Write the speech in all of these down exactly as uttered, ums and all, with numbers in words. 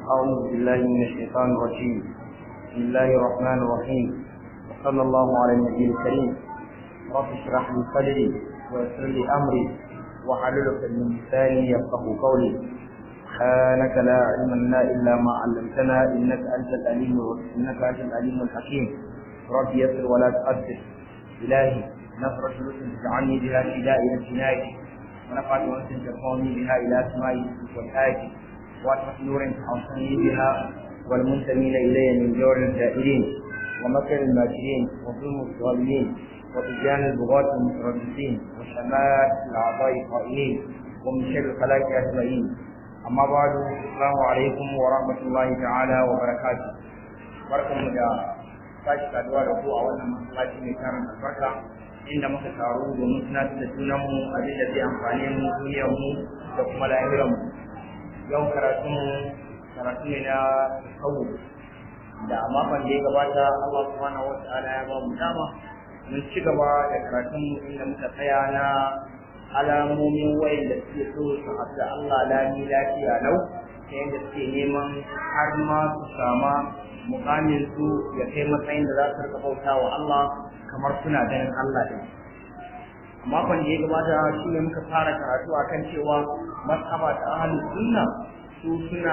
أعوذ بالله من الشيطان الرجيم. بسم الله الرحمن الرحيم، وصلى الله على النبي الكريم. رب اشرح لي صدري ويسر لي أمري واحلل عقدة من لساني يفقهوا قولي. سبحانك لا علم لنا إلا ما علمتنا إنك أنت العليم إنك أنت العليم الحكيم. رب يسر ولا تؤثر. إلهي نصرة لطف تجعلني بها في دائرة عنايتك، ونفعت وأنت ترفعني بها إلى أسمائي والآية، وأطفأ نور أوصني بها والمنتمين إلي من جور الجائرين ومكر الماكرين وظلم الظالمين وطغيان البغاة المترددين وشماتة الأعضاء القائلين ومن شر الخلائق أجمعين. أما بعد، السلام عليكم ورحمة الله تعالى وبركاته. بركم da sake saduwa da ku a wannan masallaci mai karin albarka, inda muka taru domin tunatar da junanmu abin da zai amfane mu duniyarmu da kuma lahiranmu. Yau karatu karatu ne na kawo da makon da ya gabata Allah subhanahu wata'ala ya ba mu dama mun ci gaba da karatun inda muka tsaya na alamomin wayan da suke so su haɗa Allah lami lafiya lau, ta yadda suke neman har ma su sama mukamin su ya kai matsayin da za su rika bauta wa Allah kamar suna ganin Allah ɗin. Makon da ya gabata shi ne muka fara karatu akan cewa mazhaba ta ahlus sunna su suna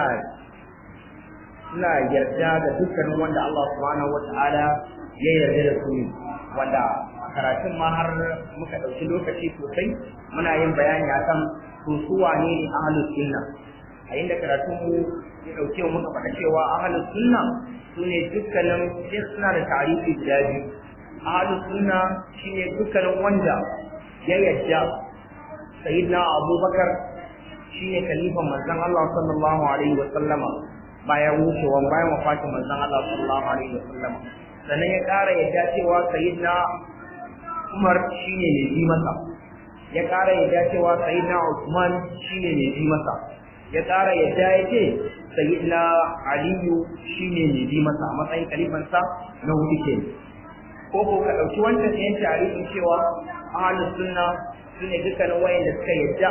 suna yarda da dukkanin wanda Allah subhanahu wata'ala ya yarda da su, wanda karatun ma har muka ɗauki lokaci sosai muna yin bayani akan su su wane ne ahlus sunna, a inda karatun mu ya ɗauke mu muka faɗa cewa ahlus sunna su ne dukkanin suna da tarihi guda biyu. Ahlus sunna shine dukkanin wanda ya yadda sayyidina Abubakar shine khalifan manzon Allah sallallahu alaihi wa sallama bayan wucewan bayan wafatin manzon Allah sallallahu alaihi wa sallama, sannan ya ƙara yadda cewa sayyidina Umar shine mai bi masa, ya ƙara yadda cewa sayyidina Uthman shine mai bi masa, ya ƙara yadda yake sayyidina Aliyu shine mai bi masa a matsayin khalifansa na hudu ke. Ko ko ka ɗauki wancan ɗayan tarihin cewa ahlus sunna sune dukkanin wayanda suka yadda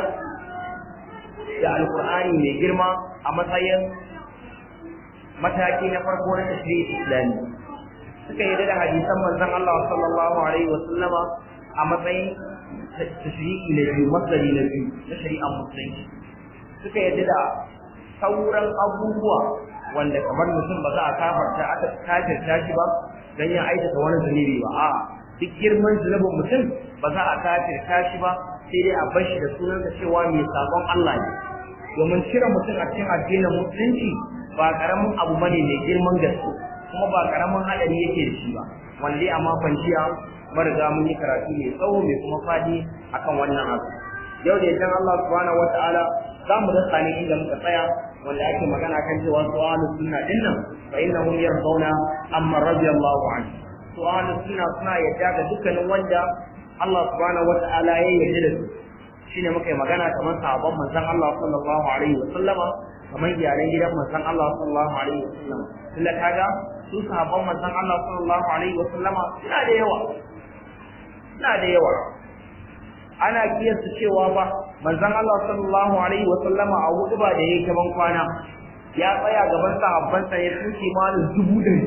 da alqur'ani mai girma a matsayin mataki na farko na tashri'i islami, suka yadda da hadisan manzon Allah sallallahu alaihi wa sallama a matsayin tashri'i na biyu, masdari na biyu na shari'ar musulunci, suka yadda da sauran abubuwa wanda kamar mutum ba za a kafarta aka kafirta shi ba dan ya aikata wani zunubi ba, a duk girman zunubin mutum ba za a kafirta shi ba, sai dai a bar shi da sunansa cewa mai sabon Allah ne. Domin cire mutum a cikin addinin musulunci ba karamin abu bane mai girman gaske, kuma ba karamin hadari yake da shi ba, wanda a makon jiya mariga mun yi karatu mai tsawo mai kuma fadi akan wannan abu. Yau da idan Allah subhanahu wataala za mu dasa ne inda muka tsaya, wanda ake magana kan cewa su ahlus sunna dinnan fa innahum yardawna amma radiyallahu anhu. Su ahlus sunna suna yadda da dukkanin wanda Allah subhanahu wata'ala ya yarda da su, shine muka yi magana kamar sahabban manzon Allah sallallahu alaihi wa sallama, kamar iyalan gidan manzon Allah sallallahu alaihi wa sallama. Tunda kaga su sahabban manzon Allah sallallahu alaihi wa sallama suna da yawa, suna da yawa. Ana kiyasta cewa ba manzon Allah sallallahu alaihi wa sallama a hudu ba da yake ban kwana ya tsaya gaban sahabbansa ya tuki malin dubu ɗari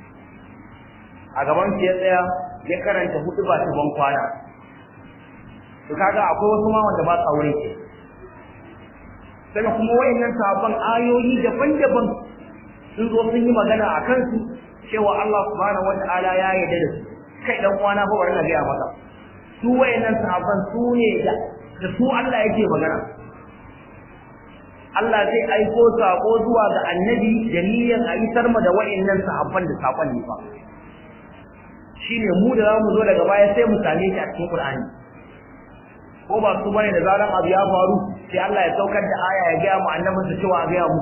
a gaban su ya tsaya ya karanta hudu ba ta ban kwana. To kaga akwai wasu ma wanda ba sa wurin ke, daga kuma wayannan sahabban ayoyi daban-daban sun zo sun yi magana a kansu cewa Allah subhanahu wata'ala ya yarda da su. Kai dan uwana fa bari na gaya maka, su wayannan sahabban su ne da da su Allah yake magana. Allah zai aiko sako zuwa ga annabi da niyyar a isar mu da wayannan sahabban da sakon ne fa. Shine mu da zamu zo daga baya sai mu same shi a cikin Qur'ani. Ko ba su bane da zaran abu ya faru sai Allah ya saukar da aya ya ga mu annabinsa cewa a ga mu.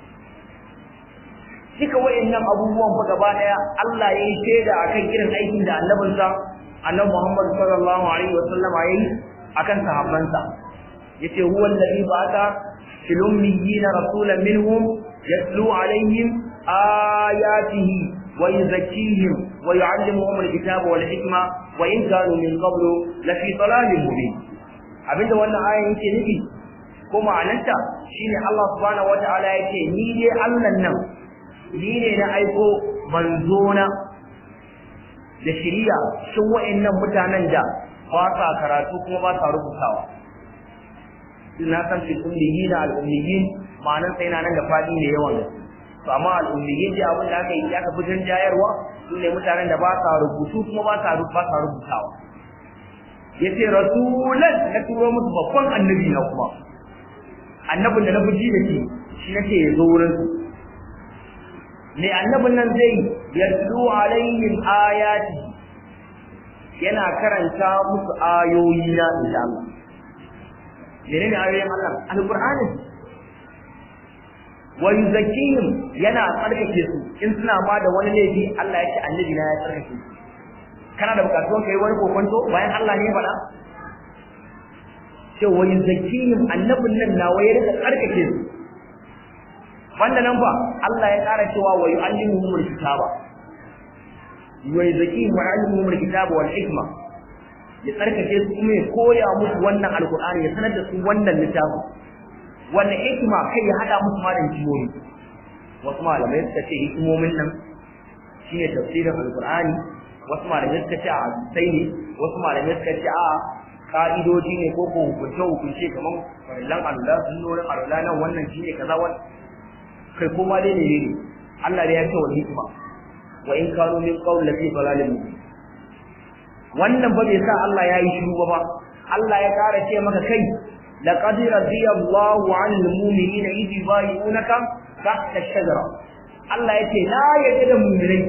Duka wayannan abubuwan fa gaba daya Allah ya yi shaida akan irin aikin da annabinsa Annabi Muhammad sallallahu alaihi wa sallam yayi akan sahabbansa. Yace huwa alladhi ba'atha fil ummiyina rasulan minhum yatlu alaihim ayatihi wa yuzakkihim wa yu'allimuhum alkitaba wal hikma wa in kanu min qablu la fi dalalin mubin. Abinda wannan ayan yake nufi, ko ma'ananta shine Allah subhanahu wataala yake ni dai Allah nan ni ne na aiko manzona da shiriya shin wa'annan mutanen da ba sa karatu kuma ba sa rubutawa ina san fi ummiyina al-ummiyin ma'anan sai nan da fadi ne yawan to amma al-ummiyin da abin da aka yi aka fitar jayarwa su ne mutanen da ba sa rubutu kuma ba sa ba sa rubutawa yace rasulan na turo musu babban annabi na kuma annabin da na fuji da shi shi nake yazo wurin ne annabin nan zai yatlu alaihim ayati yana karanta musu ayoyi na insha Allah menene ayoyin Allah alqur'ani wa yuzakkihim yana tsarkake su in suna ma da wani laifi Allah yake annabi na ya tsarkake su kana da bukatun kai wani kokonto bayan Allah ne faɗa ce wa yuzakkihim annabin nan nawa ya rika tsarkake su wanda nan ba Allah ya ƙara cewa wa yu'allimuhumul kitaba wa yuzakkihim wa yu'allimuhumul kitaba wal hikma ya tsarkake su kuma ya koya musu wannan alqur'ani ya sanar da su wannan littafi wannan hikma kai ya hada musu ma da hikimomi wasu malamai suka ce hikimomin nan shine tafsirin alqur'ani wasu malamai suka ce a sai ne wasu malamai suka ce a ka'idoji ne ko ko hukunce hukunce kaman farillan Allah sunnonin Allah nan wannan shine kaza wannan kai kuma dai ne ne Allah da ya ce wal hikma wa in kanu min qawl lati dalalin wannan ba bai sa Allah ya yi shiru ba Allah ya kara ce maka kai laqad radiyallahu 'anil mu'minina idh yubayyi'unaka tahta ash-shajara Allah yace la yadda da mu'minai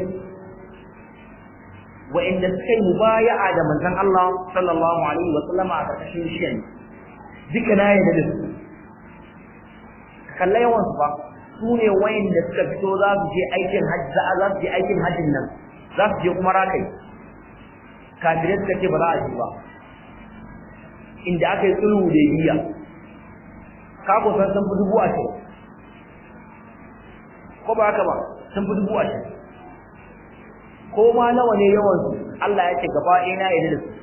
wa inda suka yi mubaya'a da manzon Allah sallallahu alaihi wa sallama a karkashin shi duka na yadda da su kalla yawan su ba su ne wayanda suka fito za su je aikin hajji za su je aikin hajjin nan za su je kuma rakai kafirai suka ce ba za a ji ba inda aka yi sulhu da biya ka ko san sun fi dubu a ce ko ba haka ba sun fi dubu a ce ko ma nawa ne yawan su Allah ya ce gaba ɗaya na yadda da su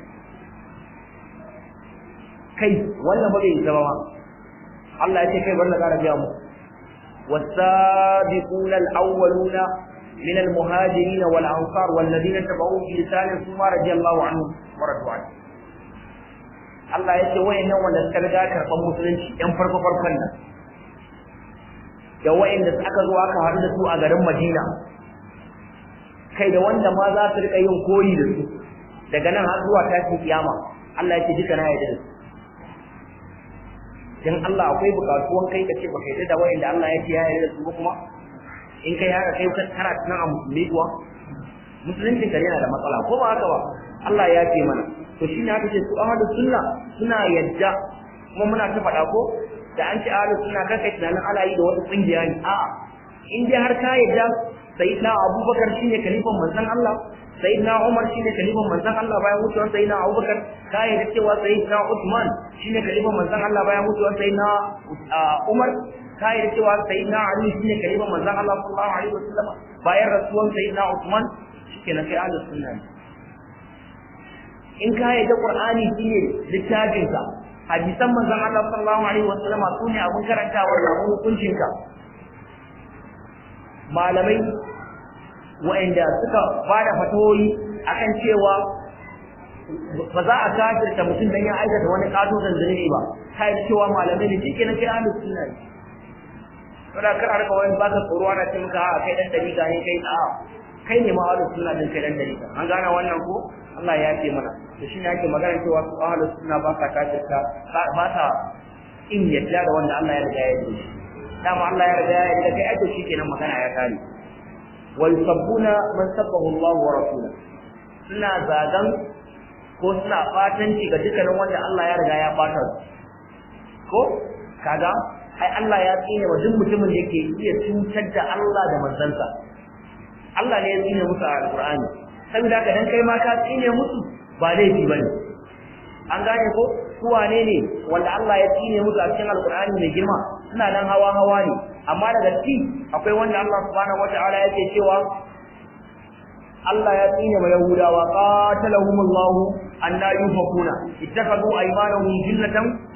kai wannan ba bai yi zama ma Allah ya ce kai bar na ƙara biya mu والسابقون الأولون من المهاجرين والأنصار والذين تبعوهم بإحسان ثم رضي الله عنهم ورضوا عنه Allah ya ce wayannan wanda suka riga karɓar musulunci ɗan farko farkon nan da wayanda aka zo aka haɗu da su a garin Madina kai da wanda ma za su rika yin koyi da su daga nan har zuwa tashin kiyama Allah ya ce duka na yarda da su dan Allah akwai bukatuwan kai kace baka yarda da wayanda Allah ya ce ya yarda da su kuma in kai haka kai ka tara tunan a musulmi kuwa musulunci kare yana da matsala ko ba haka ba Allah ya ce mana to shine aka ce su ahlus sunna suna yadda kuma muna ta faɗa ko da an ce ahlus sunna kai tunanin Allah yi da wata kungiya ne a'a in dai har ka yadda sayyidina Abubakar shine kalifan manzon Allah sayyidina Umar shine kalifan manzon Allah bayan mutuwar sayyidina Abubakar ka yadda cewa sayyidina Uthman shine kalifan manzon Allah bayan mutuwar sayyidina Umar ka yadda cewa sayyidina Ali shine kalifan manzon Allah sallallahu alaihi wasallam bayan rasuwan sayyidina Uthman shikenan kai ahlus sunna in ka yadda Qur'ani shine littafin ka hadisan manzon Allah sallallahu alaihi wasallam sune abun karantawa da abun hukuncin ka malamai wa'anda suka bada fatawoyi akan cewa ba za a kafirta mutum dan ya aikata wani katotan zunubi ba kai cewa malamai ne shike na kai ahlus sunna ne kada kar arka wani baka tsoro ana ce maka a kai dan dariƙa ne kai a kai ne ma ahlus sunna din kai dan dariƙa an gane wannan ko Allah ya ce mana to shi ne ake magana cewa su ahlus sunna ba ka kafirta ba ta in yadda da wanda Allah ya riga ya yi dama Allah ya riga ya yi kai ake shikenan magana ya kare wal sabbuna man sabbahu Allah wa rasuluhu suna zagan ko suna fatanci ga dukkanin wanda Allah ya riga ya fata ko kaga ai Allah ya tsine wa duk mutumin da yake iya cutar da Allah da manzansa Allah ne ya tsine musu a Alqur'ani saboda haka dan kai ma ka tsine musu ba laifi bane an gane ko su wane ne wanda Allah ya tsine musu a cikin Alqur'ani mai girma suna nan hawa hawa ne amma daga ciki akwai wanda Allah subhanahu wataala yake cewa Allah ya tsine wa Yahudawa qatalahumullahu anna yufakuna ittakhadhu aymanahum jinnatan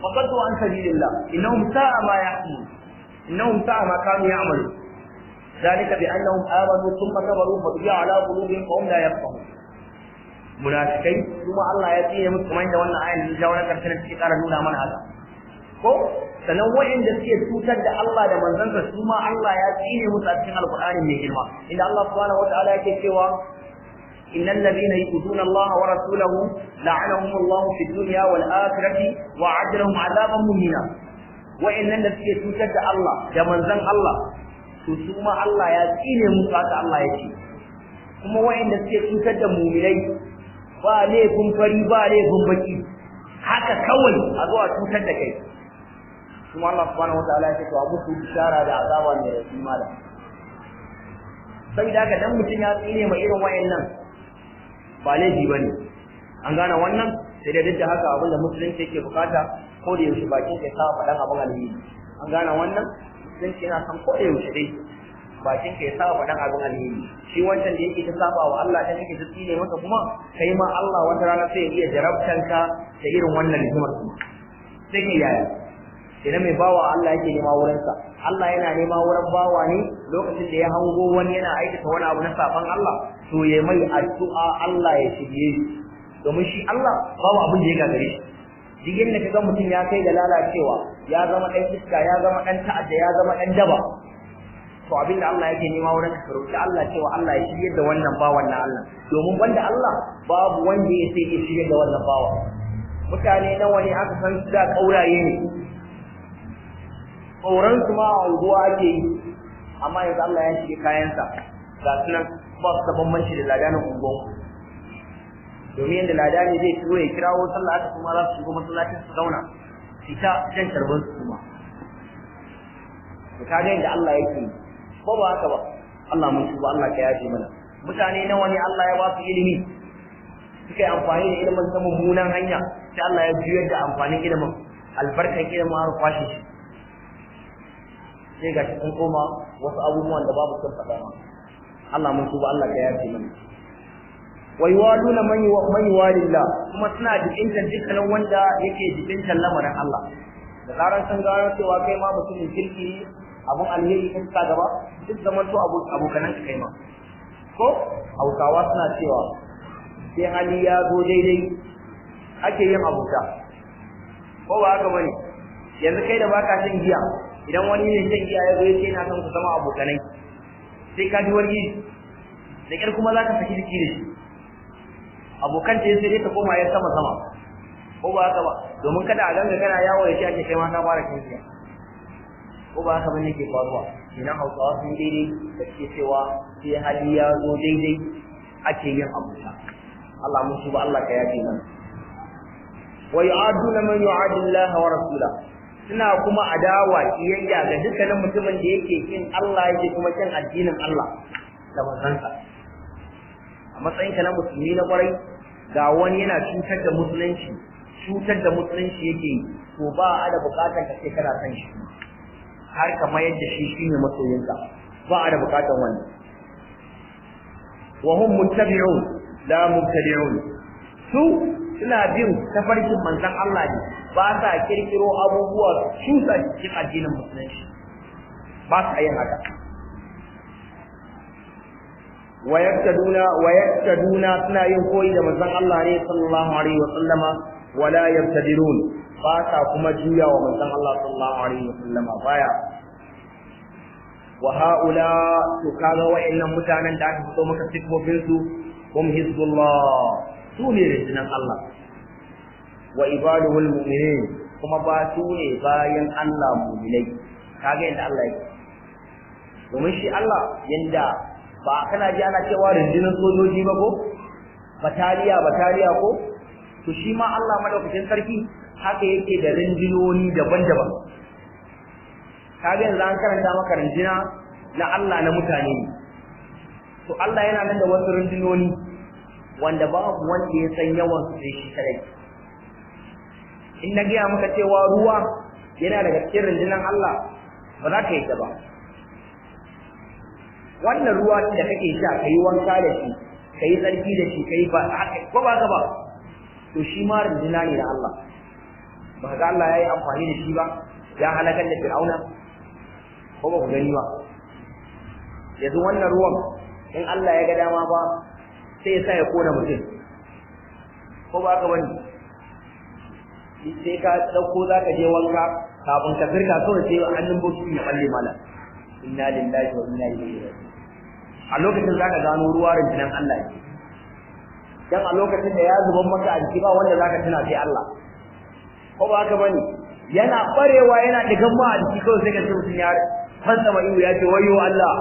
faqatu an sabilillah innahum sa'a ma yahkum innahum sa'a ma kanu ya'malu ذلك بأنهم آمنوا ثم كفروا فطبع على قلوبهم فهم لا يفقهون munafikai kuma Allah ya tsine musu kamar da wannan ayan da jawo na karshen take ƙara nuna mana haka ko sanan wa'inda suke tutar da Allah da manzansa su ma Allah ya tsine musu a cikin alqur'ani mai girma inda Allah subhanahu wataala yake cewa innal ladina yu'minuna Allah wa rasulahu la'anahum Allah fid dunya wal akhirati wa 'adalahum 'adaban muhina wa'innan da suke tutar da Allah da manzan Allah to su ma Allah ya tsine musu haka Allah ya ce kuma wa'inda suke tutar da mu'minai ba laifin fari ba laifin baki haka kawai a zuwa tutar da kai kuma Allah subhanahu wataala ya ce to abu su bishara da azaba ne da imani saboda haka dan mutun ya tsine mai irin wayannan ba laifi bane an gane wannan sai da duk da haka abinda musulunci yake bukata ko da yaushe bakin ka sa fadan abin alheri an gane wannan musulunci yana san ko da yaushe dai bakin ka ya saba faɗan abin alheri shi wancan da yake ta saba wa Allah ta yake ta tsine maka kuma kai ma Allah wata rana sai ya iya jarabtan ka da irin wannan hikimar kuma sai ke yaya idan mai bawa Allah yake nema wurin sa Allah yana nema wurin bawa ne lokacin da ya hango wani yana aikata wani abu na saban Allah to ya mai addu'a Allah ya shige shi domin shi Allah babu abin da ya gagare shi digin da kaga mutum ya kai ga lalacewa ya zama dan iska ya zama dan ta'adda ya zama dan daba to abin da Allah yake nema wurin ka roki Allah cewa Allah ya shirye da wannan bawan na Allah domin banda Allah babu wanda ya sai ya shirye da wannan bawa mutane nawa ne aka san su da kauraye ne kauran su ma a unguwa ake yi amma yanzu Allah ya shirye kayansa ga sunan ba su da bambanci da ladanin unguwa domin yadda ladani zai shigo ya kirawo sallah aka kuma za su shigo masallacin su zauna fita jan karban su kuma to kaga yadda Allah yake ko ba haka ba Allah mun tuba Allah ka yafe mana mutane nawa ne Allah ya ba su ilimi suka yi amfani da ilimin ta mummunan hanya sai Allah ya juyar da amfanin ilimin albarkan ilimin har kwashe shi sai ga shi sun koma wasu abubuwan da babu sun faɗa Allah mun tuba Allah ka yafe mana wa yuwaduna man man yuwalillah kuma suna jikinta dukkanin wanda yake jikinta lamarin Allah da zaran sun gano cewa kai ma mutumin kirki abun alheri in ka gaba duk zaman to abu abokanan kai ma ko Hausawa suna cewa sai hali ya zo daidai ake yin abuta ko ba haka bane yanzu kai da baka shan giya idan wani ne shan giya ya zo yace yana son ku zama abokanai sai ka ji wani da kar kuma zaka saki jiki da shi abokan ce sai dai ta koma ya sama sama ko ba haka ba domin kada a ganga kana yawo ya ce ake kai ma ka fara shan giya ko ba haka bane ke faruwa idan Hausawa sun daidai da ke cewa sai hali ya zo daidai ake yin abuta Allah mun shuba Allah ka yafe mana wa yu'aduna man yu'adu Allah wa rasula suna kuma adawa kiyayya ga dukkanin mutumin da yake kin Allah yake kuma kin addinin Allah da manzansa a matsayin ka na musulmi na kwarai ga wani yana cutar da musulunci cutar da musulunci yake to ba a da bukatar ka sai kana san shi har kamar yadda shi shine masoyinka ba a da bukatar wannan wa hum muttabi'un la mubtadi'un su suna bin tafarkin manzon Allah ne ba sa kirkiro abubuwa su sa cikin addinin musulunci ba sa yin haka wa yaktaduna wa yaktaduna suna yin koyi da manzon Allah ne sallallahu alaihi wa sallama wala yabtadirun ba sa kuma juya wa manzon Allah sallallahu alaihi wa sallama baya wa haula to kaga wayannan mutanen da aka fito maka sifofin su hum hizbullah su ne rinjinan Allah wa ibaduhul mu'minin kuma ba su ne bayan Allah mu'minai kaga yanda Allah yake domin shi Allah yanda ba kana ji ana cewa rinjinan sojoji ba ko bataliya bataliya ko to shi ma Allah madaukakin sarki haka yake da rinjinoni daban-daban kaga yanzu an karanta maka rinjina na Allah na mutane ne to Allah yana nan da wasu rinjinoni wanda babu wanda ya san yawan su sai shi kadai in na gaya maka cewa ruwa yana daga cikin rinjinan Allah ba za ka yi ta ba wannan ruwa da kake sha kai wanka da shi kai tsarki da shi kai ba haka ko ba ka ba to shi ma rinjina ne da Allah ba ga Allah yayi amfani da shi ba ya halakar da Fir'auna ko ba ku gani ba yanzu wannan ruwan in Allah ya ga dama ba sai ya sa ya kona mutum ko ba ka bane sai ka dauko zaka je wanka kafin ka firka kawai sai hannun boki ya balle mala inna lillahi wa inna ilaihi raji'un a lokacin zaka gano ruwa rinjinan Allah ne dan a lokacin da ya zuban maka a jiki ba wanda zaka tuna sai Allah ko ba haka bane yana barewa yana digan ma a jiki kawai sai ka ce mutun ya fanta mai ya ce wayo Allah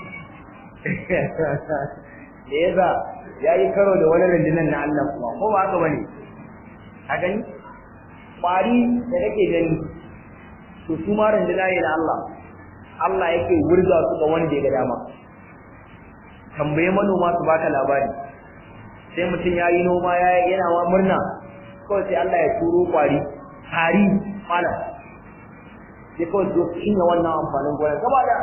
da yasa yayi karo da wani rinjinan na Allah kuma ko ba haka bane a gani kwari da kake gani to su ma rinjina ne na Allah Allah yake wurga su ga wanda ya ga dama tambaye manoma su baka labari sai mutum yayi noma yana wa murna kawai sai Allah ya turo kwari hari malam sai kawai zo cinye wannan amfanin gona gaba da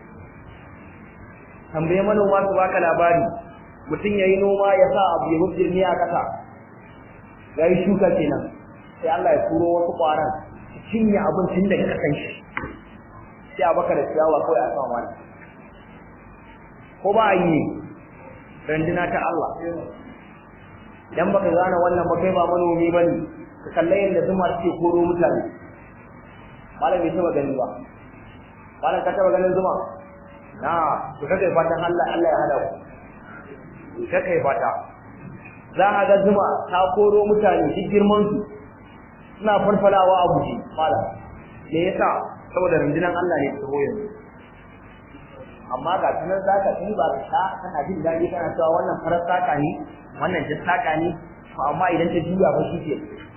tambaye manoma su baka labari mutum yayi noma ya sa abu ya hujjar ne a kasa yayi shuka kenan sai Allah ya turo wasu kwaran su cinye abincin da kasan shi sai a baka da ciyawa kawai a sama wani ko ba yi randuna ta Allah dan baka gane wannan ba kai ba manomi bane ka kalle yanda zuma take koro mutane malam bai taba gani ba malam ka taba ganin zuma na to kake fatan Allah Allah ya hada ku kake fata za ka ga zuma ta koro mutane duk girman su suna farfalawa a guji malam me yasa saboda rundunar Allah ne ta yanzu amma ga tunan zaka tuni ba ka sha kana jin dadi kana cewa wannan farar saka ne wannan jin saka ne to amma idan ta juya ba shi ke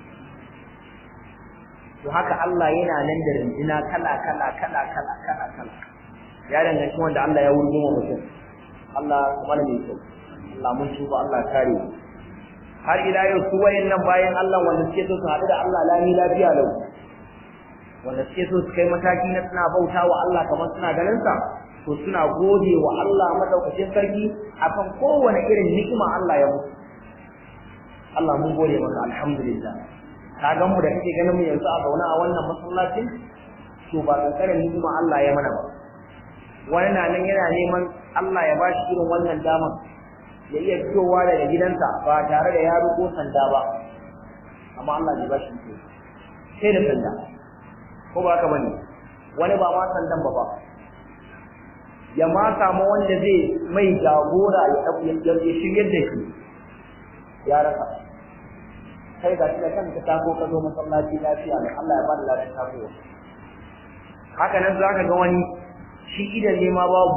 to haka Allah yana nan da runduna kala kala kala kala kala kala ya danganci wanda Allah ya wurgo wa mutum Allah kuma ne mai Allah mun tuba Allah kare har ila yau su wayannan bayan Allah wanda suke so su haɗu da Allah lami lafiya lau wanda suke so su kai mataki na suna bauta wa Allah kamar suna ganin sa to suna gode wa Allah madaukakin sarki akan kowane irin ni'ima Allah ya musu Allah mun gode maka alhamdulillah ka ga mu da kake ganin mu yanzu a zauna a wannan masallacin to ba kankanin ni'ima Allah ya mana ba wani na nan yana neman Allah ya bashi irin wannan damar ya iya fitowa daga gidansa ba tare da ya ruko sanda ba amma Allah bai bashi ko sai da sanda ko ba haka bane wani ba ma sandan ba ba ya ma samu wanda zai mai jagora ya ya shiryar da shi ya rasa kai ga shi kan ka tako ka zo masallaci lafiya ne Allah ya bada lafiya tako haka nan zaka ga wani shi idan ne ma babu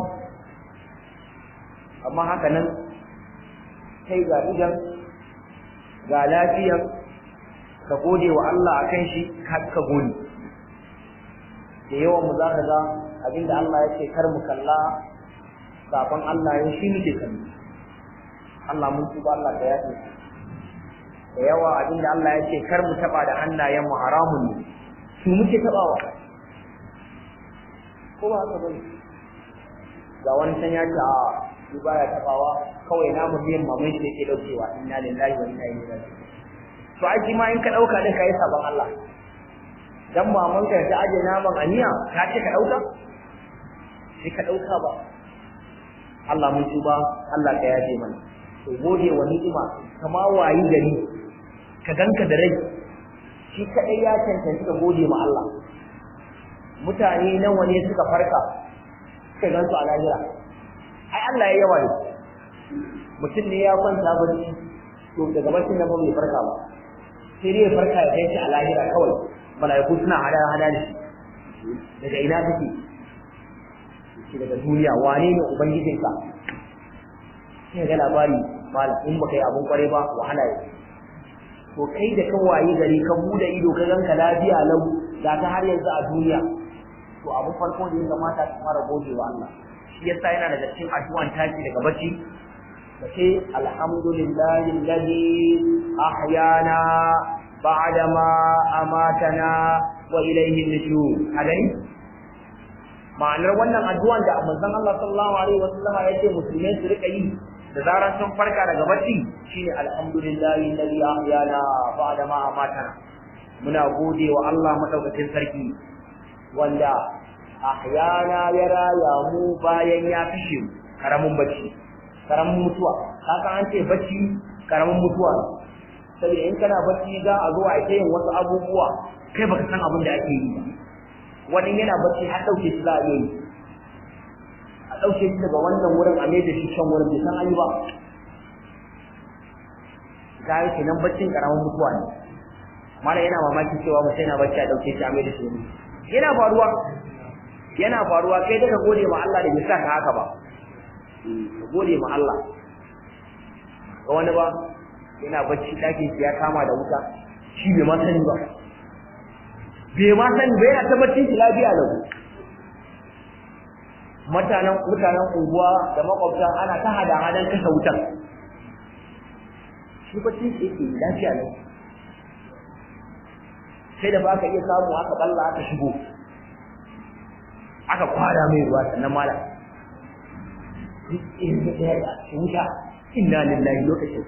amma haka nan kai ga idan ga lafiya ka gode wa Allah akan shi ka ka gode da yawan mu zaka ga abinda Allah ya ce kar mu kalla kafin Allah ya shi muke kalli Allah mun tuba Allah da yace da yawa abinda Allah ya ce kar mu taba da hannayen mu haramun ne su muke tabawa ko ba haka bane ga wani san ya ce a su baya tabawa kawai namu biyan mamun shi yake daukewa inna lillahi wa inna ilaihi raji'un to aji ma in ka dauka din kai sabon Allah dan maman ka ta aje naman aniya ta ce ka dauka sai ka dauka ba Allah mun tuba Allah ka yaje mana to gode wa ni'ima kama wayi gari ka ganka da rai shi kadai ya tantance ka gode ma Allah mutane nawa ne suka farka suka gansu a lahira ai Allah ya yawa ne mutum ne ya kwanta bacci to daga baccin nan ba bai farka ba sai dai ya farka ya kai shi a lahira kawai malaiku suna hada hada da shi daga ina take shi daga duniya wane ne ubangijinka sai ga labari malam in baka yi abun kware ba wahala yake to kai da kan waye gari ka bude ido ka ganka lafiya lau da ka har yanzu a duniya to abu farko da ya kamata ka fara gode wa Allah shi yasa yana daga cikin addu'an taki daga bacci kace alhamdulillahi alladhi ahyana ba'da ma amatana wa ilayhi nushur hadani ma'anar wannan addu'an da manzon Allah sallallahu alaihi wasallam ya ce musulmai su rika yi da zaran sun farka daga bacci shine alhamdulillahi alladhi ahyana ba'da ma amatana muna gode wa Allah madaukakin sarki wanda ahyana ya raya mu bayan ya kashe mu karamin bacci karamin mutuwa haka an ce bacci karamin mutuwa saboda in kana bacci za a zo a yi yin wasu abubuwa kai baka san abin da ake yi ba wani yana bacci har dauke shi za a yi a dauke shi daga wannan wurin a mai da shi can wurin bai san an yi ba ga yake nan baccin karamin mutuwa ne mala yana mamaki cewa mutum yana bacci a dauke shi a mai da shi yana faruwa yana faruwa kai daga gode ma Allah da bai sa ka haka ba ka gode ma Allah ga wani ba yana bacci dakin shi ya kama da wuta shi bai ma sani ba bai ma sani ba yana ta bacci shi lafiya lau mutanen mutanen unguwa da makwabta ana ta hada hadan kashe wutan shi bacci shi yake lafiya lau sai da ba ka iya samu aka balla aka shigo aka kwara mai ruwa sannan mala in da ya wuta inna lillahi lokacin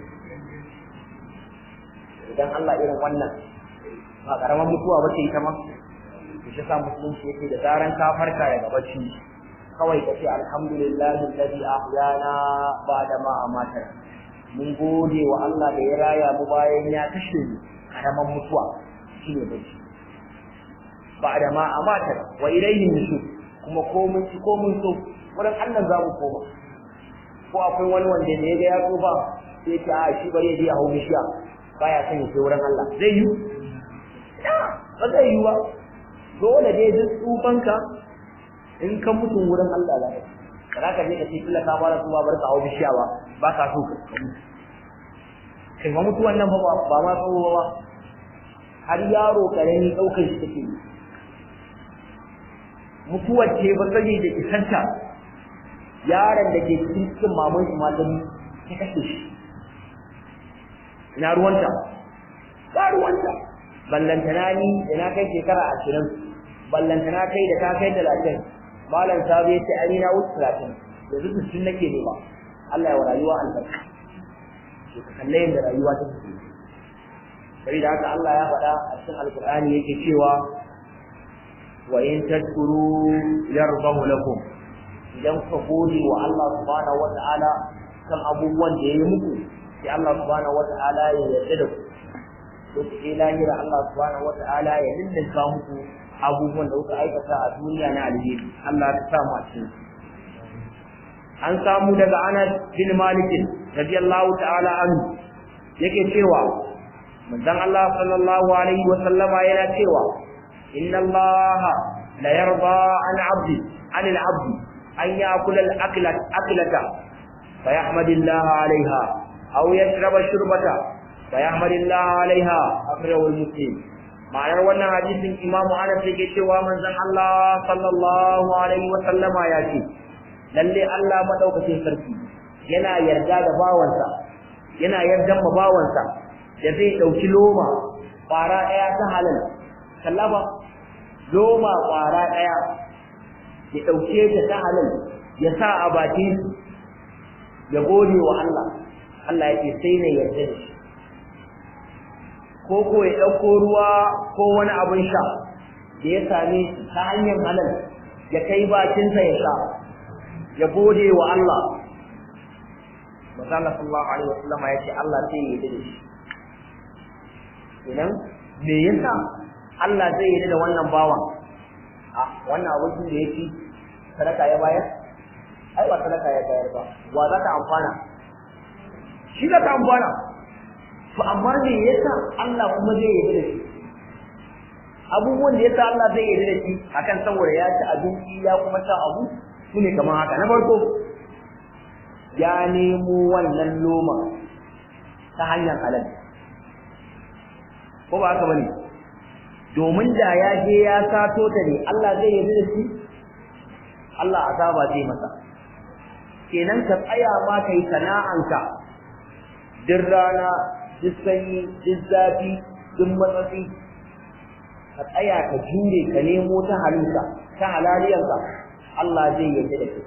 idan Allah irin wannan ba karaman mutuwa bace ita ma shi sa musulunci yake da zaran ka farka daga bacci kawai ka ce alhamdulillahi alladhi ahyana ba'da ma amatana mun gode wa Allah da ya raya mu bayan ya kashe mu karaman mutuwa shine bacci ba'da ma amatana wa ilayhi nushur kuma ko mun ci ko mun so wurin Allah za mu koma ko akwai wani wanda ne ya ga ya tsufa sai ce a shi bare ya je a hawo bishiya baya son ya je wurin Allah zai yi ba zai yi ba dole dai duk tsufanka in ka mutu wurin Allah za ka za ka je ka ce kila ka fara tsufa bar ka hawo bishiya ba ba ka so ka kai ma mutuwan nan ba ba ma tsoho ba har yaro karami daukar shi take yi mutuwar ce ba zai da isanta yaron da ke cikin cikin maman shi malami ta kashe shi ina ruwanta ba ruwanta ballantana ni da na kai shekara ashirin ballantana kai da ka kai talatin malam sabu ya ce ani na wuce talatin yanzu sittin nake nema Allah ya wa rayuwa albarka to ka kalle yadda rayuwa ta tafi sai da haka Allah ya faɗa a cikin alkur'ani yake cewa wa in tashkuru yardahu lakum idan ku gode wa Allah subhanahu wata'ala kan abubuwan da yayi muku sai Allah subhanahu wata'ala ya yarda da ku to sai lahira Allah subhanahu wata'ala ya lindinka muku abubuwan da kuka aikata a duniya na alheri Allah ya sa mu a cikin an samu daga Anas bin Malik radiyallahu ta'ala anhu yake cewa manzon Allah sallallahu alaihi wa sallama yana cewa inna Allah la yarda an 'abdi an al-'abdi an ya'kula al-aklat aklata fa yahmadillaha 'alayha aw yashraba shurbata fa yahmadillaha 'alayha akhrajahu al-Muslim. ma'anar wannan hadisin Imam Anas yake cewa manzon Allah sallallahu alaihi wa sallama ya ce lalle Allah madaukakin sarki yana yarda da bawansa yana yarda da bawansa da zai dauki loma fara daya ta halal kallaba loma fara daya ya dauke ta ta halal ya sa a bakin ya gode wa Allah Allah yake sai ne yarda da shi ko ko ya dauko ruwa ko wani abin sha da ya same shi ta hanyar halal ya kai bakin sa ya sha ya gode wa Allah Masalla sallallahu alaihi wasallam ya ce Allah sai ya yarda da shi idan me yasa Allah zai yarda da wannan bawan a wannan abincin da yake sadaka ya bayar ai ba sadaka ya bayar ba wa za ta amfana shi za ta amfana to amma me yasa Allah kuma zai yarda da shi abubuwan da yasa Allah zai yarda da shi akan saboda ya ci abinci ya kuma sha abu sune kamar haka na farko ya nemo wannan loma ta hanyar halal ko ba haka bane domin da ya je ya sato ta ne Allah zai yarda da shi Allah azaba zai masa kenan ka tsaya ma kai sana'anka duk rana duk sanyi duk zafi duk matsatsi ka tsaya ka jure ka nemo ta halinka ta halaliyarka Allah zai yarda da kai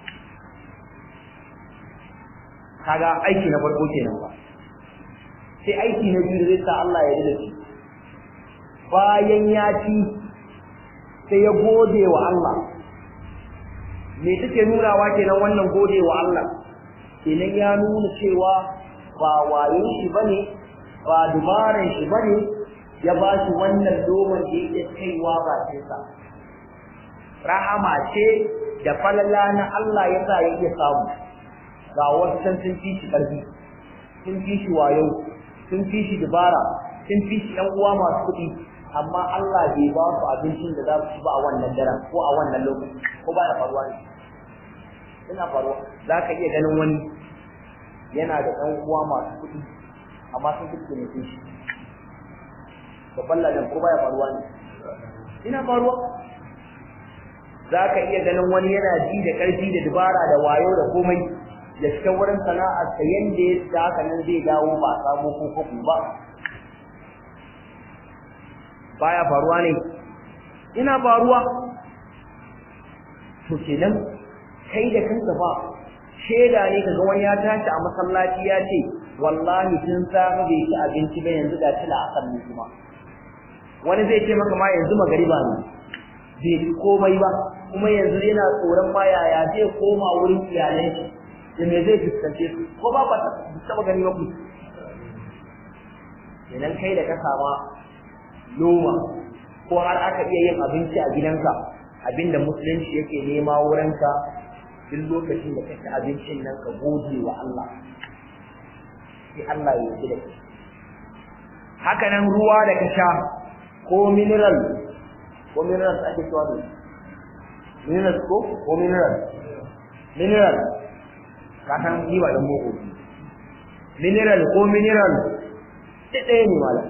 kaga aiki na farko kenan ba sai aiki na biyu zai sa Allah ya yarda da shi bayan ya ci sai ya gode wa Allah. Me take nunawa kenan wannan gode wa Allah? Kenan ya nuna cewa ba wayen shi bane, ba dubaran shi bane ya ba shi wannan domin da yake kaiwa ba sai sa. Rahama ce da falala na Allah ya sa yake samu. Ga wasu sun fi shi ƙarfi, sun fi shi wayo, sun fi shi dubara, sun fi shi ɗan uwa masu kuɗi, amma Allah bai ba su abincin da za su ci ba a wannan daren ko a wannan lokaci, ko ba da faruwa ne. Ina faruwa, za ka iya ganin wani yana da ɗan uwa masu kuɗi, amma sun fi taimake shi. Babban ladan ko ba ya faruwa ne. Ina faruwa. Za ka iya ganin wani yana ji da ƙarfi da dubara da wayo da komai, da cikin wurin sana'ar sa yanda ya da haka nan zai dawo ba samu ko kuku ba. Baya faruwa ne. Ina faruwa. To kenan kai da kanka ba sheda ne kaga wani ya tashi a masallaci ya ce wallahi tun safe bai ci abinci ba yanzu ga tila a kan kuma. Wani zai ce maka ma yanzu magariba ne. Bai ci komai ba kuma yanzu yana tsoron ma yaya zai koma wurin iyalai shi. Da me zai fuskance su ko ba ba taba gani ba ku idan kai da ka sama loma ko har aka iya yin abinci a gidanka abinda musulunci yake nema wurinka duk lokacin da kake abincin nan ka gode wa Allah sai Allah ya yi da kai haka nan ruwa da ka sha ko mineral ko mineral ake cewa ne mineral ko ko mineral mineral kakan jiwa da moko mineral ko mineral ɗaya ne mala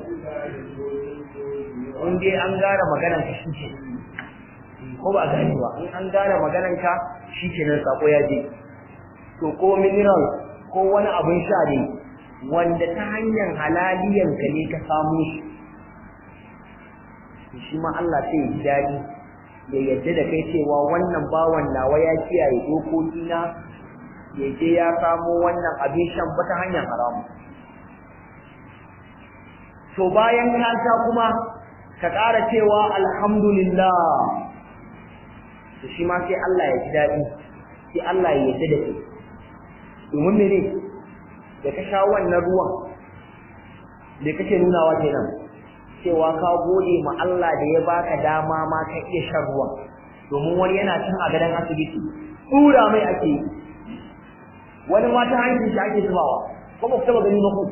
in dai an gane maganan ka shi ke ko ba a gane ba in an gane maganan ka shi ke nan sako ya je to ko mineral ko wani abin sha ne wanda ta hanyar halaliyan ka ne ka samu shi shi ma Allah sai ya ji daɗi ya yarda da kai cewa wannan bawan nawa ya kiyaye dokoki na ya je ya samo wannan abin shan ba ta hanyar haramu. To bayan ka sha kuma ka ƙara cewa alhamdulillah. To shi ma sai Allah ya ji daɗi, sai Allah ya yarda da kai. Domin mene? Da ka sha wannan ruwan, da kake nunawa kenan cewa ka gode ma Allah da ya baka dama ma ka iya shan ruwan. Domin wani yana cin a gadon asibiti, tura mai ake yi. Wani ma ta hancin shi ake zubawa ko ba ku taba gani ba ku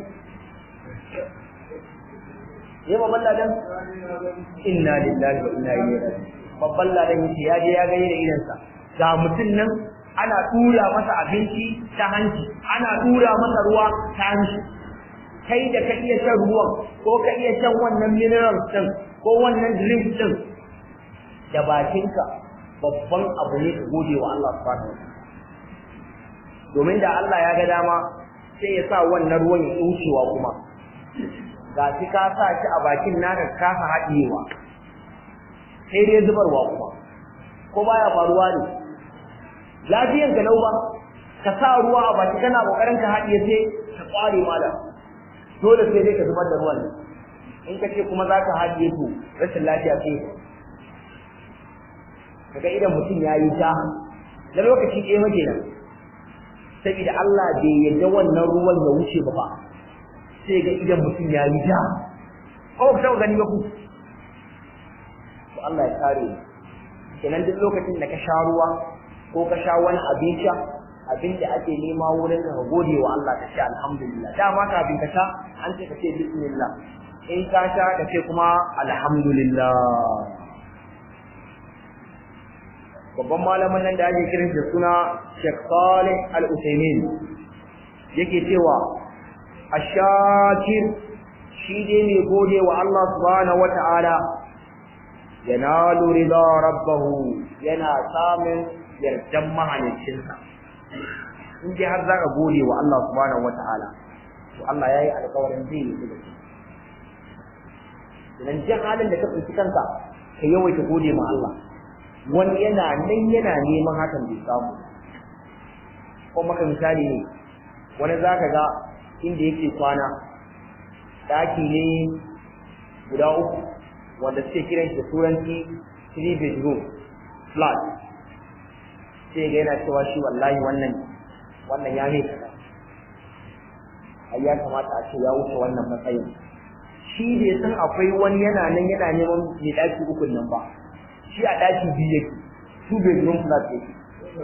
ya babban ladan inna lillahi wa inna ilaihi raji'un babban ladan yace ya je ya gani da idansa ga mutum nan ana tura masa abinci ta hanci ana tura masa ruwa ta hanci kai da ka iya shan ruwan ko ka iya shan wannan mineral din ko wannan drink din da bakinka babban abu ne ka gode wa Allah subhanahu wa ta'ala domin da Allah ya ga dama sai ya sa wannan ruwan ya tsucewa kuma ga shi ka sa shi a bakin naka kasa haɗewa sai dai zubarwa kuma ko baya faruwa ne lafiyan ka ba ka sa ruwa a baki kana kokarin ka haɗiye sai ka kware mala dole sai dai ka zubar da ruwan in ka ce kuma za ka haɗiye to rashin lafiya ce kaga idan mutum ya yi ta da lokaci ɗaya mace nan saboda Allah bai yarda wannan ruwan ya wuce ba ba sai ga idan mutum ya yi ja ko ka taɓa gani ba ku to Allah ya kare ni kenan duk lokacin da ka sha ruwa ko ka sha wani abin sha abin da ake nema wurin ka gode wa Allah ka ce alhamdulillah dama kafin ka sha an ce ka ce bismillah in ka sha ka ce kuma alhamdulillah babban malamin nan da ake kiran da suna Sheikh Salih Al-Uthaymeen yake cewa ashakir shi dai ne gode wa Allah subhanahu wata'ala yanalu rida rabbahu yana samun yardan mahaliccinsa in dai har zaka gode wa Allah subhanahu wata'ala to Allah yayi alƙawarin zai yi da shi idan jin halin da ka tsinci kanka ka yawaita gode ma Allah wani yana nan yana neman hakan bai samu ko maka misali ne wani zaka ga inda yake kwana daki ne guda uku wanda suke kiran shi da turanci three bedroom flat, sai ga yana cewa shi wallahi wannan wannan ya ne kaza, ai ya kamata a ce ya wuce wannan matsayin. Shi bai san akwai wani yana nan yana neman mai daki uku nan ba, shi a daki biyu yake, two bedroom flat yake.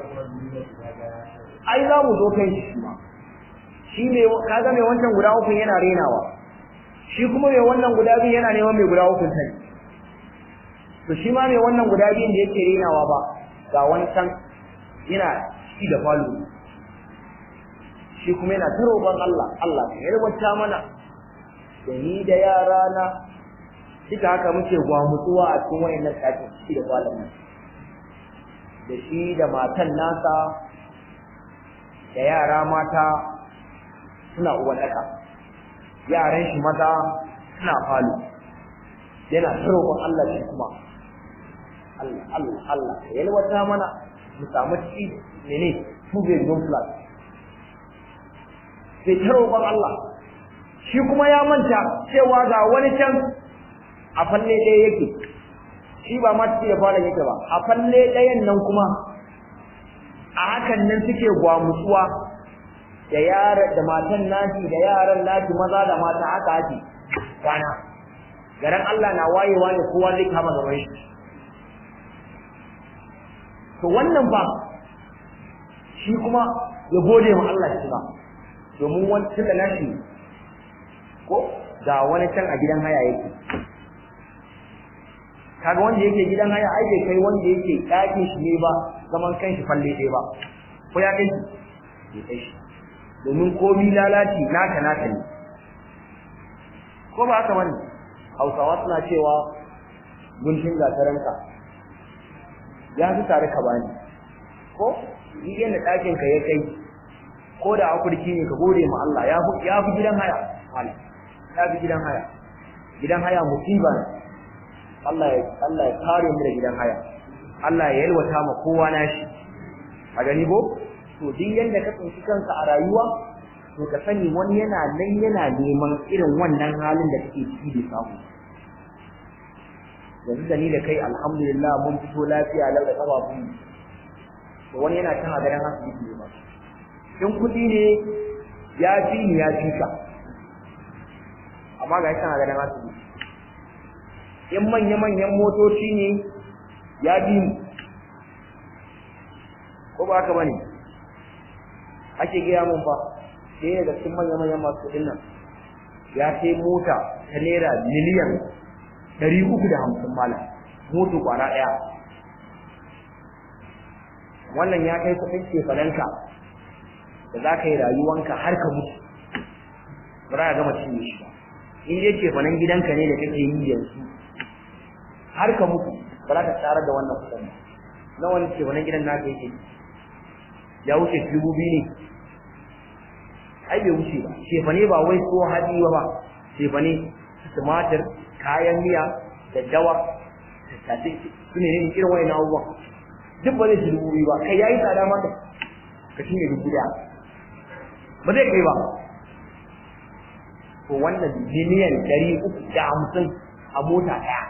Ai za mu zo kai shi ma, shi ne kaga mai wancan guda uku yana renawa, shi kuma mai wannan guda biyu yana neman mai guda uku sai. To shi ma mai wannan guda biyun da yake renawa ba, ga wani can yana shi da falo, shi kuma yana ta roƙon Allah, Allah ka yarwata mana da ni da yara na, duka haka muke gwamutsuwa a cikin wayannan ɗakin shi da falon nan, da shi da matan nasa da yara mata suna uwarɗaka, yaran shi maza suna falo, yana ta roƙon Allah shi kuma Allah Allah Allah ya yalwata mana mu samu ci mene two bedroom flat. Sai ta roƙon Allah, shi kuma ya manta cewa ga wani can a falle ɗaya yake, shi ba ma cikin da falon yake ba, a falle ɗayan nan kuma a hakan nan suke gwamutsuwa da yara da matan nashi da yaran nashi maza da mata, haka ake kwana. Garin Allah na wayewa ne kowa zai kama gaban shi. To wannan ba shi kuma ya gode wa Allah shi ba, domin wani tunda nashi ko ga wani can a gidan haya yake. Kaga wanda yake gidan haya ai bai kai wanda yake ɗakin shi ne ba, zaman kan shi falle ɗaya ba, ko ya kai shi bai kai shi, domin komi lalaci naka naka ne, ko ba haka bane? Hausawa suna cewa guntun gataranka ya fi tare ka bani, ko yi yadda ɗakin ka ya kai, ko da akurki ne ka gode ma Allah, ya fi ya fi gidan haya, ya fi gidan haya. Gidan haya musiba ne. Allah ya Allah ya kare mu da gidan haya, Allah ya yalwata ma kowa nashi. A gani ko to duk yanda ka tsinci kanka a rayuwa, to ka sani wani yana nan yana neman irin wannan halin da kake ciki da samu. Yanzu da ni da kai alhamdulillah mun fito lafiya lau da kafafun, to wani yana can a garin asibiti ne ba. In kuɗi ne ya fi ni ya fi ka, amma ga can a garin asibiti. In manya-manyan motoci ne ya bi mu, ko ba haka bane? Ake gaya mun ba, sai daga cikin manya-manyan masu kuɗin nan ya sai mota ta naira miliyan ɗari uku da hamsin malam, moto kwana ɗaya. Wannan ya kai kuɗin cefanenka da za ka yi rayuwanka har ka mutu, ba za ka gama cinye shi ba. In dai cefanen gidanka ne da kake yi yanzu har ka mutu, ba za ka tsara da wannan kuɗin ba. Na wani cefanen gidan naka yake ya wuce dubu biyu ne? Ai bai wuce ba. Cefane ba wai ko hadi ba ba, cefane tumatir, kayan miya, daddawa, tattasai, su ne ne irin wayan abubuwan duk ba zai ci dubu biyu ba. Kai yayi tsada ma ka ka cinye dubu ɗaya, ba zai kai ba. To wannan miliyan ɗari uku da hamsin a mota ɗaya,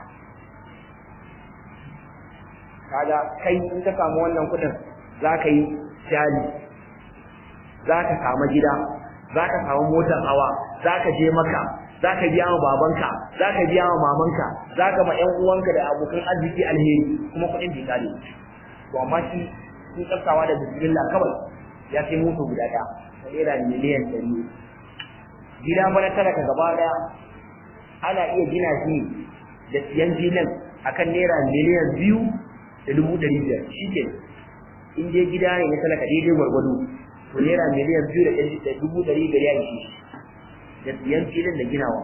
kaga kai in ka samu wannan kuɗin za ka yi jali, za ka samu gida, za ka samu motar hawa, za ka je maka, za ka biya wa babanka, za ka biya wa mamanka, za ka ma ƴan uwanka da abokan arziki alheri, kuma kuɗin bai kare. To amma shi sun tsaftawa da bismillah kawai ya sai moto guda ɗaya ta naira miliyan ɗari. Gida bana talaka gaba ɗaya ana iya gina shi da siyan filin akan naira miliyan biyu da dubu ɗari biyar, shi ke in dai gida ne na talaka daidai gwargwado, to naira miliyan biyu da dubu ɗari biyar ya ishe da siyan filin da ginawa.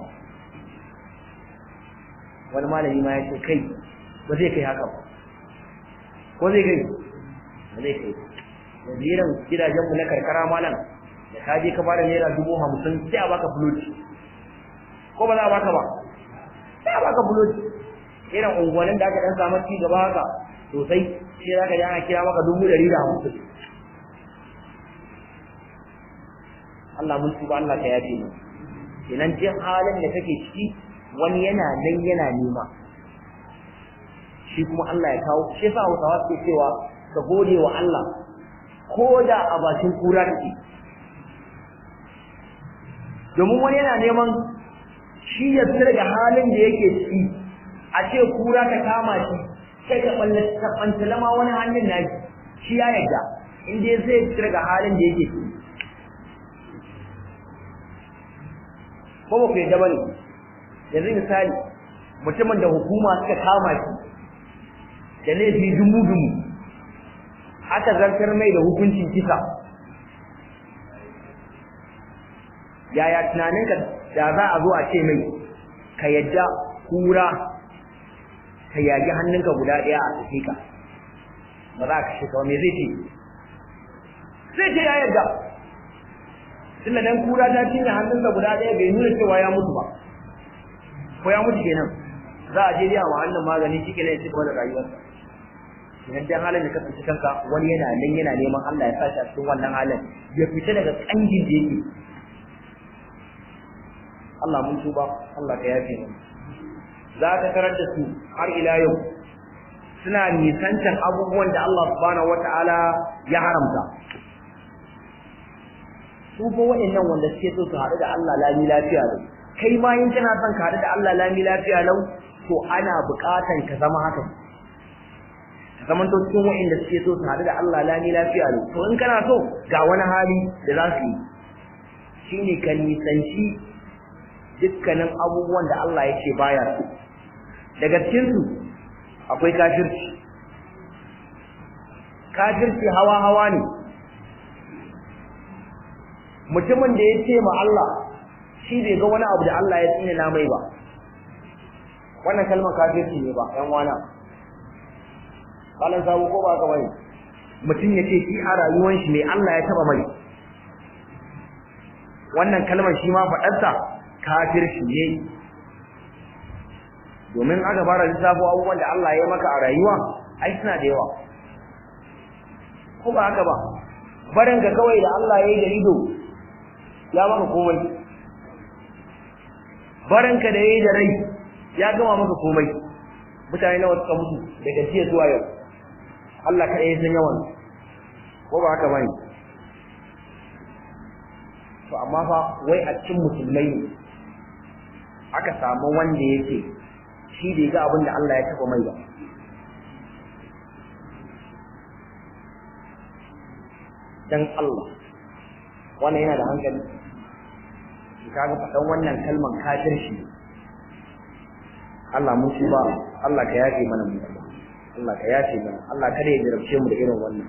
Wani malami ma ya ce kai ba zai kai haka ba, ko zai kai? Ba zai kai. Yanzu irin gidajenmu na karkara malam da ka je ka bada naira dubu hamsin sai a baka fuloti, ko ba za a baka ba? Sai a baka fuloti. Irin unguwannin da aka ɗan samu ci gaba haka sosai, sai za ka ji ana kira maka dubu ɗari da hamsin. Allah mun tuba, Allah ka yafe mu. Kenan jin halin da kake ciki wani yana nan yana nema, shi kuma Allah ya kawo shi yasa Hausawa suke cewa ka gode wa Allah ko da a bakin kura take domin wani yana neman shi ya tsira da halin da yake ciki a ce kura ta kama shi sai ka ɓantala ma wani hannun na shi ya yarda inda ya zai tsira da halin da yake ciki ko ba ku yarda ba ne yanzu misali mutumin da hukuma suka kama shi da laifi dumu-dumu aka zartar mai da hukuncin kisa yaya tunaninka da za a zo a ce mai ka yadda kura ka yagi hannunka guda ɗaya a tafi ka ba za ka kashe ka me zai ce zai ce ya yadda tunda dan kura ta cinye hannunka guda ɗaya bai nuna cewa ya mutu ba ko ya mutu kenan za a je dai a hannun magani shi kenan ya ci gaba da rayuwarsa idan dan halin da ka tsinci kanka wani yana nan yana neman Allah ya sa shi a cikin wannan halin ya fita daga kangin da yake Allah mun tuba Allah ka yafe mu za ka tarar da su har ila yau suna nisancan abubuwan da Allah subhanahu wataala ya haramta su ko waɗannan wanda suke so su haɗu da Allah lami lafiya lau kai ma in kana son ka haɗu da Allah lami lafiya lau to ana buƙatan ka zama haka ka zama to cikin waɗanda suke so su haɗu da Allah lami lafiya lau to in kana so ga wani hali da za su yi shine ka nisanci dukkanin abubuwan da Allah yake baya su daga cikin su akwai kafirci kafirci hawa hawa ne mutumin da ya ce ma Allah shi bai ga wani abu da Allah ya tsine na mai ba wannan kalmar kafirci ne ba ɗan wana kalan sabo ko ba ka bane mutum ya ce shi a rayuwar shi ne Allah ya taba mai wannan kalmar shi ma faɗarsa kafirci ne domin aka fara lissafo abubuwan da Allah ya maka a rayuwa ai suna da yawa ko ba haka ba barin ka kawai da Allah ya yi da ido ya maka komai barin ka da ya yi da rai ya gama maka komai mutane nawa suka mutu daga jiya zuwa yau Allah kaɗai ya san yawan ko ba haka bane to amma fa wai a cikin musulmai ne aka samu wanda yake shi bai ga abin da Allah ya taba mai ba dan Allah wannan yana da hankali kaga faɗan wannan kalman kafir shi Allah mun shi ba Allah ka yafe mana mu Allah ka yafe mana Allah kada ya jarabce mu da irin wannan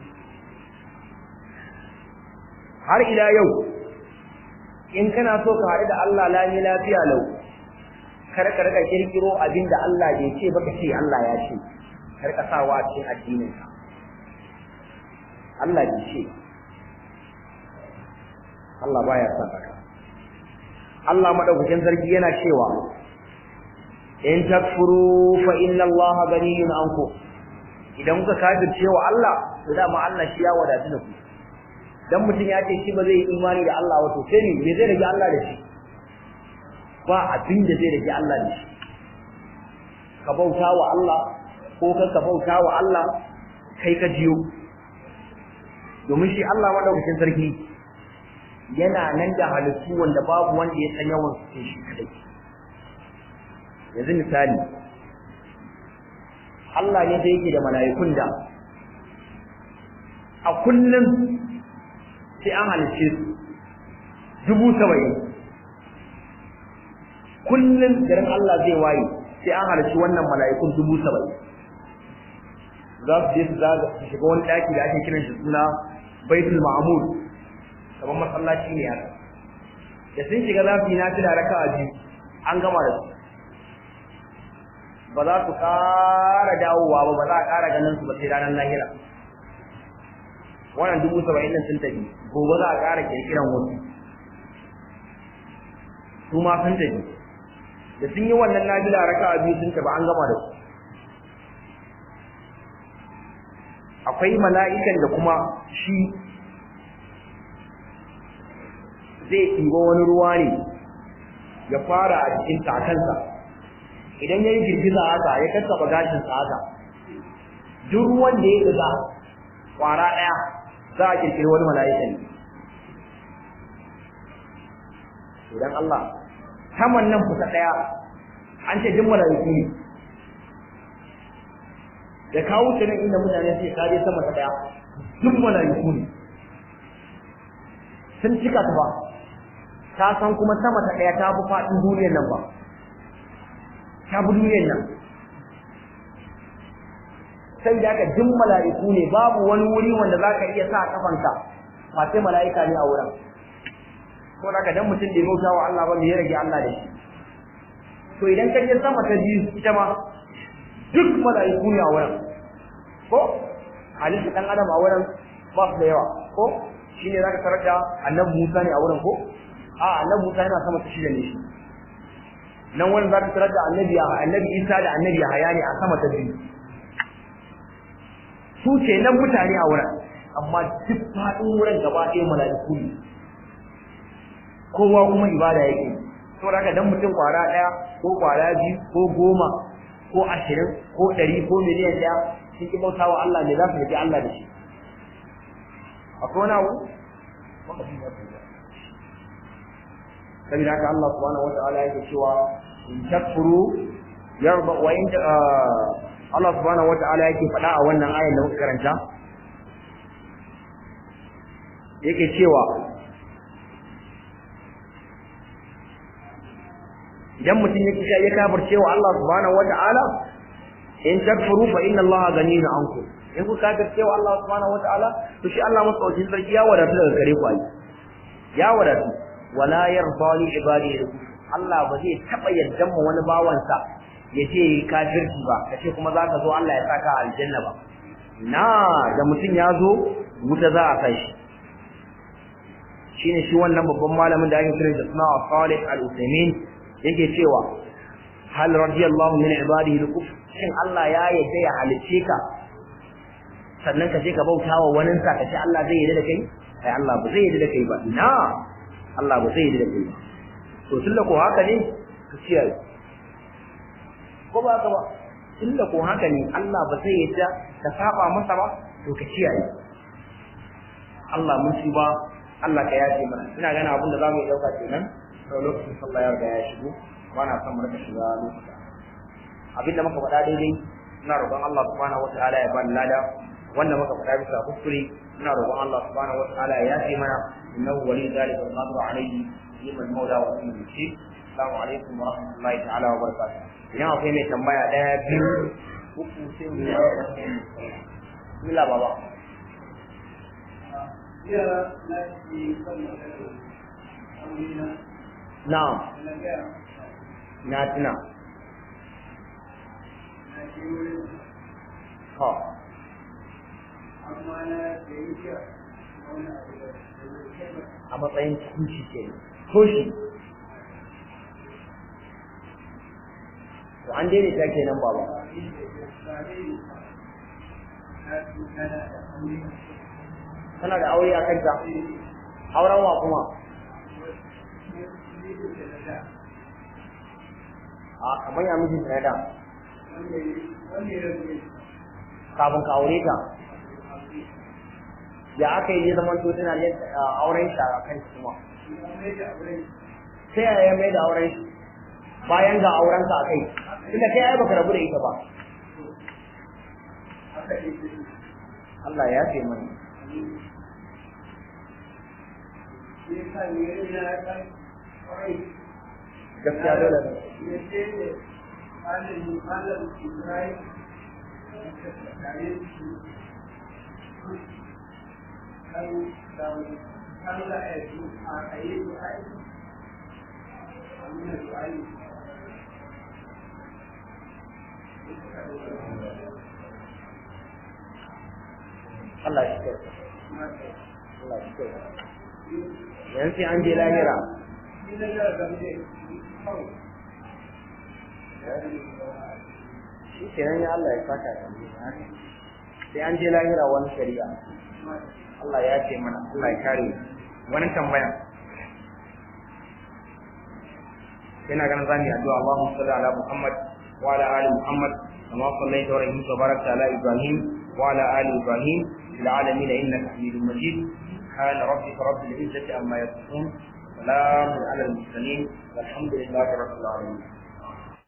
har ila yau in kana so ka haɗu da Allah lami lafiya lau kar ka rika kirkiro abinda Allah bai ce baka ce Allah ya ce kar ka sawa cikin addinin ka Allah bai ce Allah baya son haka Allah madaukakin sarki yana cewa in takfuru fa inna Allah ghaniyun ankum idan kuka kafirce wa Allah to dama Allah shi ya wadatu da ku dan mutum ya ce shi ba zai yi imani da Allah wato sai ne me zai rage Allah da shi ba abin da zai rage Allah da shi ka bauta wa Allah ko ka ka bauta wa Allah kai ka jiyo domin shi Allah madaukakin sarki yana nan da halittu wanda babu wanda ya san yawan su shi kadai yanzu misali Allah ne da yake da mala'ikun da a kullum sai an halice su dubu saba'in kullum garin Allah zai waye sai an halice wannan mala'ikun dubu saba'in za su je su zaga su shiga wani ɗaki da ake kiran shi suna baitul ma'mur kamar masallaci ne haka da sun shiga za su yi nafila raka'a biyu an gama da su ba za su ƙara dawowa ba ba za a ƙara ganin su ba sai ranar lahira wannan dubu saba'in nan sun tafi gobe za a ƙara kirkiran wasu su ma sun tafi da sun yi wannan nafila raka'a biyu sun tafi an gama da su akwai mala'ikan da kuma shi zai ɗiba wani ruwa ne ya fara a cikin takansa idan yayi girgiza haka ya kakkaba gashin sa haka duk ruwan da ya diga kwara daya za a kirkiri wani mala'ika ne idan Allah saman nan fusa daya an ce duk mala'iku ne da kawo ta nan inda mutane suke kare sama ta daya duk mala'iku ne sun cika ta ba ta san kuma sama ta daya ta fi faɗin duniyar nan ba ta bi duniyar nan sai da ka duk mala'iku ne babu wani wuri wanda za ka iya sa kafanka ba sai mala'ika ne a wurin ko da ka dan mutum da ya bauta wa Allah ba me ya rage Allah da shi to idan ka je sama ta biyu ita ma duk mala'iku ne a wurin ko halitta dan adam a wurin ba su da yawa ko shine zaka tarar da annabi Musa ne a wurin ko a annabi Musa yana sama ta shida ne shi nan wurin zaka tarar da annabi annabi Isa da annabi Yahaya ne a sama ta biyu su ce nan mutane a wurin amma duk faɗin wurin gaba ɗaya mala'iku ne kowa kuma ibada yake saboda haka dan mutum kwara ɗaya ko kwara biyu ko goma ko ashirin ko ɗari ko miliyan ɗaya sun ki bauta wa Allah ne za su rike Allah da shi akwai wani abu saboda haka Allah subhanahu wata'ala yake cewa in takfuru yarba wa in Allah subhanahu wata'ala yake faɗa a wannan ayar da muka karanta yake cewa idan mutum ya kisha ya kafirce wa Allah subhanahu wata'ala in takfuru fa inna Allah ghaniyun ankum in ku kafirce wa Allah subhanahu wata'ala to shi Allah masaukin sarki ya wadatu daga gare ku ai ya wadatu wala yarda li ibadihi Allah ba zai taba yaddan mu wani bawansa ya ce kafirci ba kace kuma zaka zo Allah ya saka aljanna ba na da mutum ya zo wuta za a kai shi shine shi wannan babban malamin da ake kira da suna Salih al-Uthaymeen yake cewa hal radiyallahu min ibadihi al-kufr shin Allah ya yarda ya halice ka sannan ka je ka bautawa wani sa kace Allah zai yarda da kai ai Allah ba zai yarda da kai ba na Allah ba zai yarda da kai ba to tunda ko haka ne ka ciyaye ko ba ka ba tunda ko haka ne Allah ba zai yarda ka saba masa ba to ka ciyaye Allah mun ci ba Allah ka yafe mana ina gana abin da zamu yi dauka kenan sau lokacin sallah ya riga ya shigo ba na son mu rika shiga lokuta abin da muka faɗa daidai ina roƙon Allah subhanahu wataala ya bani lada wanda muka faɗa bisa kuskure ina roƙon Allah subhanahu wataala ya yafe mana innahu wali zalika al-qadiru alayhi liman mawla wa liman yushrik assalamu alaikum wa rahmatullahi ta'ala wa barakatuh idan akwai mai tambaya daya biyu uku sai mu yi bismillah baba na'am na tuna ha a matsayin kushi ke kushi to an daidaita kenan baba tana da aure a kanta auren wa kuma a kamar ya mijin ta da kafin ka aure ta ya aka yi zaman to tana yin auren shi a kan kuma sai ya mai da auren shi bayan ga auren ka kai tunda kai ai baka rabu da ita ba Allah ya ce mana gaskiya dole ne Allah shi kyauta Allah shi kyauta yanzu sai an je lahira shi kenan ya Allah ya saka da sai an je lahira wani shari'a Allah ya ce mana Allah ya kare wani tambaya ina ganin zamu yi addu'a Allahumma salli ala Muhammad وعلى آل محمد كما صليت ورحمت وباركت على إبراهيم وعلى آل إبراهيم في العالمين إنك حميد مجيد. سبحان ربك رب العزة عما يصفون، سلام على المرسلين، والحمد لله رب العالمين.